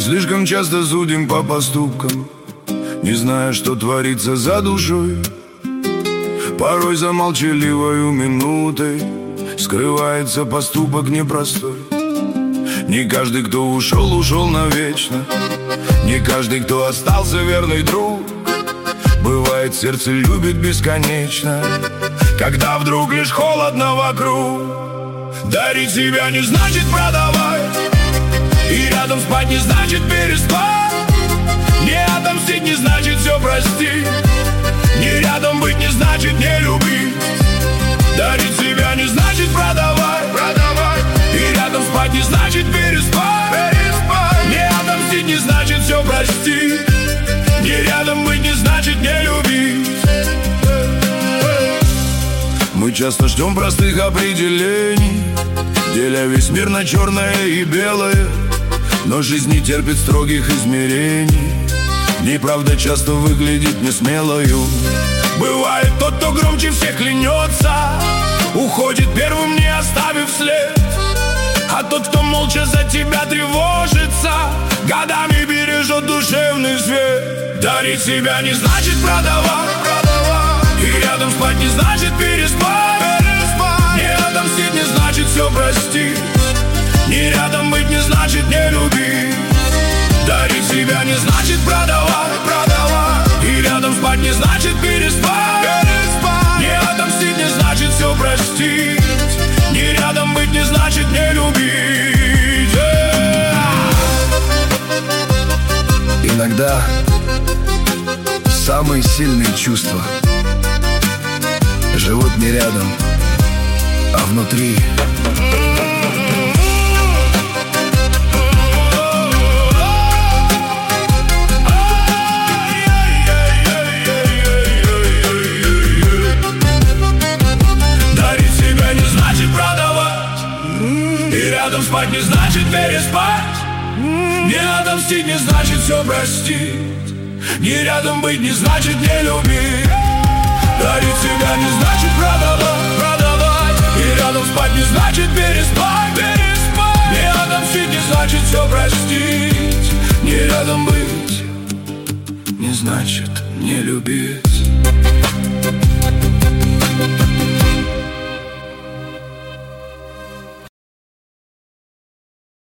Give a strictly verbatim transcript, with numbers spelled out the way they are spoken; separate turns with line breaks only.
слишком часто судим по поступкам, не зная, что творится за душой. Порой за молчаливою минутой скрывается поступок непростой. Не каждый, кто ушел, ушел навечно. Не каждый, кто остался верный друг. Бывает, сердце любит бесконечно, когда вдруг лишь холодно вокруг. Дарить себя не значит продавать, и рядом спать не значит переспать. Не отомстить не значит все простить. Не рядом быть не значит не любить. Дарить себя не значит продавать, продавать. И рядом спать не значит переспать, переспать. Не отомстить не значит все простить. Не рядом быть не значит не любить. Мы часто ждем простых определений, деля весь мир на черное и белое. Но жизнь не терпит строгих измерений. Неправда часто выглядит несмелою. Бывает тот, кто громче всех клянется, уходит первым, не оставив след. А тот, кто молча за тебя тревожится, годами бережет душевный свет. Дарить себя не значит продавать, продавать. И рядом спать не значит переспать, переспать. Не отомстить не значит все простить. Не рядом быть не значит не любить. Дарить себя не значит продавать, продавать. И рядом спать не значит переспать, переспать. Не отомстить не значит все простить. Не рядом быть не значит не любить.
Иногда самые сильные чувства живут не рядом, а внутри.
Рядом спать не значит переспать. Не отомстить не значит все простить. Не рядом быть не значит не любить. Дарить себя не значит продавать, продавать. И рядом спать не значит переспать, переспать. Не отомстить не значит все простить. Не рядом быть не значит не любить.